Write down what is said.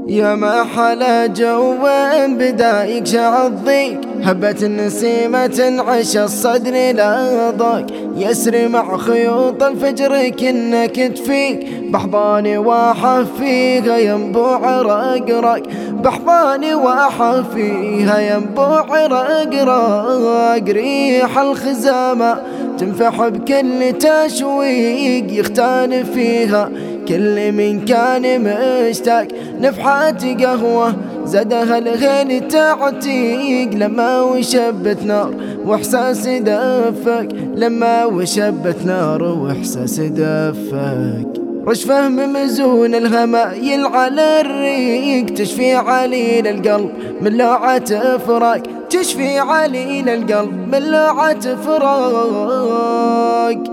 يا ما حلا جو بدا يقشع الضيق، هبة النسيمة تنعش الصدر لا ضاق، يسري مع خيوط الفجر كأنك تفيق، بحضاني واحفيها ينبوع رقراق، بحضاني واحفيها ينبوع رقراق، ريح الخزامة تنفح بكل تشويق، يختان فيها كل من كان مشتاق، نفحات قهوة زادها الغيل تعتيق، لما وشبت نار واحساس دفك، لما وشبت نار واحساس دفك، رشفه ممزون الهمايل على الريق، تشفي عليل القلب من لوعة فراق، تشفي عليل القلب من لوعة فراق.